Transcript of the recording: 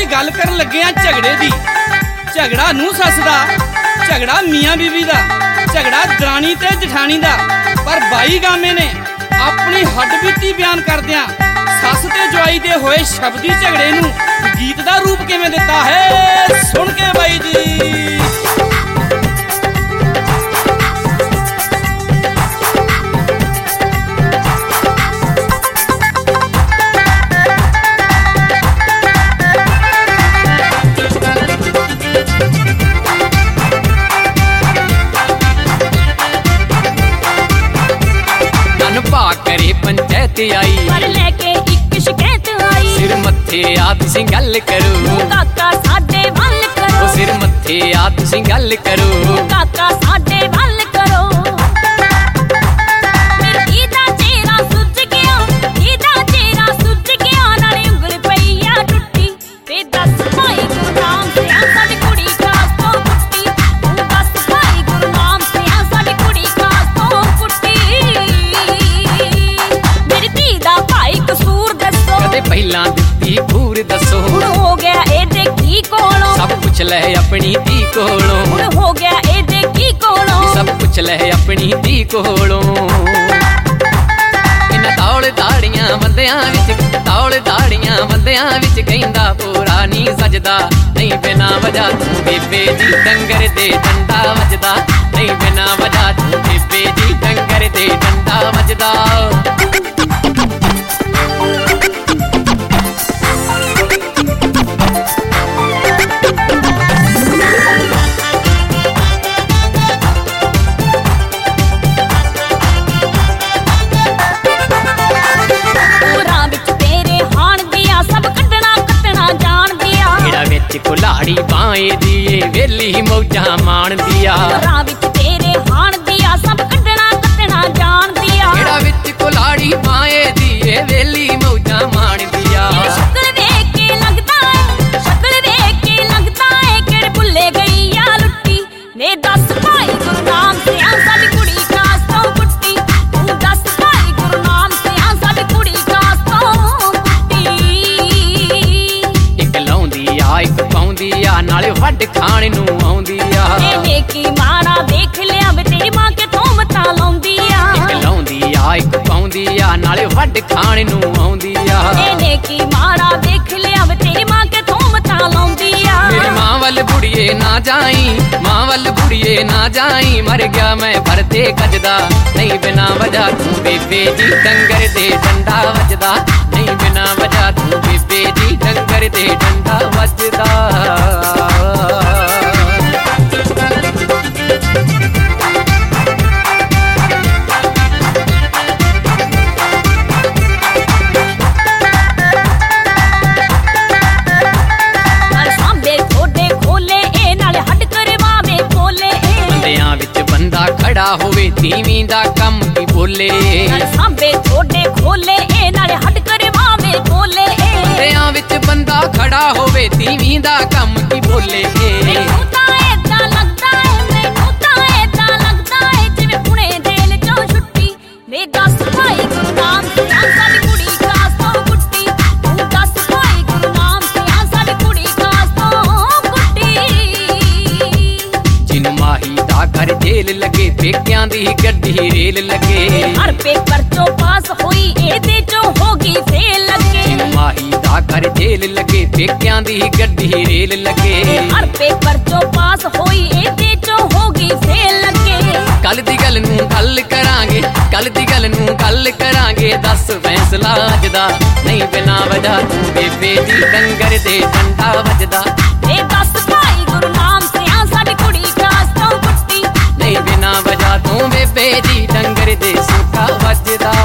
गल करन लगे हां झगड़े दी। झगड़ा नूंह सस दा, झगड़ा मियाँ बीवी दा, झगड़ा दरानी ते जठानी दा। पर बाई गामे ने अपनी हड्डबीती बयान करदियां सस ते जवाई दे होए शब्दी झगड़े नूं गीत दा रूप किवें दिता है, सुन के बाई जी। करे पंचायत आई पर लेके एक शिकायत आई। सिर मत्थे आ तुसीं गल करो काका साडे वल करो। सिर मत्थे आ तुसीं गल करो काका साडे वल करो। मेरे कीदा चेहरा सुज गया, कीदा चेहरा सुज गया। नाले उंगल पई आ टुट्टी वे दस भाई गुरनाम से आ साडी कुड़ी खास तो कुट्टी। तू दस भाई गुरनाम से आ साडी कुड़ी खास तो कुट्टी। कदे पहला दित्ती खूर दसो हुण हो गया एदे की कोलों। सब कुछ ले अपनी धी कोलों। हुण हो गया एदे की कोलों। सब कुछ ले अपनी धी कोलों। इन्हां तौल दाड़ियां बंदियां विच, तौल दाड़ियां बंदियां विच कहंदा पूरा नी सजदा। नहीं बिना वजह तू बेबे जी डंगर दे डंडा वजदा। नहीं बिना वजह तू बेबे जी डंगर दे डंडा वजदा। कुल्हाड़ी बाएं दिए वेली मौजा मान दिया। राह विच तेरे हाण दिया सब कड्डना कट्टना जान दिया। केड़ा विच कुल्हाड़ी बाएं दिए वेली मौजा मान दिया। शक्ल देख के लगदा है, शक्ल देख के लगदा है केड़े भुल्ले गई या लुट्टी। ने दस भाई गुरनाम से आ साडी कुड़ी खास तो कुट्टी। तू दस भाई गुरनाम से आ साडी कुड़ी खास तो कुट्टी। एक लाउंदी आ एक पाउंदी आ नाले वड्ड खाण नूं आउंदी आ। ਇਹਨੇ ਕੀ ਮਾੜਾ ਵੇਖ ਲਿਆ ਵੇ ਤੇਰੀ ਮਾਂ ਕੇ ਤੋਮਤਾਂ ਲਾਉਂਦੀ ਆ। ਇੱਕ ਲਾਉਂਦੀ ਆ ਇੱਕ ਪਾਉਂਦੀ ਆ ਨਾਲੇ ਵੱਡ ਖਾਣ ਨੂੰ ਆਉਂਦੀ ਆ। ਇਹਨੇ ਕੀ ਮਾੜਾ ਵੇਖ ਲਿਆ ਵੇ ਤੇਰੀ ਮਾਂ ਕੇ ਤੋਮਤਾਂ ਲਾਉਂਦੀ ਆ। ਮੇਰੀ ਮਾਂ ਵੱਲ ਬੁੜੀਏ ਨਾ ਜਾਈ, ਮਾਂ ਵੱਲ ਬੁੜੀਏ ਨਾ ਜਾਈ। ਮਰ ਗਿਆ ਮੈਂ ਭਰਤੇ ਕੱਜਦਾ। ਨਹੀਂ ਬਿਨਾ ਵਜ੍ਹਾ ਤੂੰ ਬੇਬੇ ਜੀ ਡੰਗਰ ਦੇ ਡੰਡਾ ਵੱਜਦਾ। ਨਹੀਂ ਬਿਨਾ ਵਜ੍ਹਾ ਤੂੰ ਬੇਬੇ ਜੀ ਡੰਗਰ ਦੇ ਡੰਡਾ ਵੱਜਦਾ। खड़ा होवे धीमी दा कम की बोले। सांबे थोड़े खोले ए नाले हट करवावे बोले। बंदियां विच बंदा खड़ा होवे धीमी दा कम की बोले। मैनू तां ऐदां लगदा है, मैनू तां ऐदां लगदा है जिवें पुणे जेल चों छुट्टी। वे दस भाई गुरनाम से आ साडी कुड़ी खास तो कुट्टी। तू दस भाई गुरनाम से आ साडी कुड़ी खास तो कुट्टी। जिन माही दा घर जेल लगे पेकियां दी गड्डी रेल लगे। हर पेपर चो पास होई एदे चो होगी फेल लगे। माही दा घर जेल लगे पेकियां दी गड्डी रेल लगे। हर पेपर चो पास होई एदे चो होगी फेल लगे। कल दी गल नूं गल करांगे, कल दी गल नूं गल करांगे। दस फैसला अज दा। नहीं बिना वजह तू बेबे जी डंगर दे डंडा वजदा। ए दस भाई गुरनाम से आ साडी कुड़ी खास तो कुट्टी। नहीं बिना वजह तू बेबे जी डंगर दे सूटा वजदा।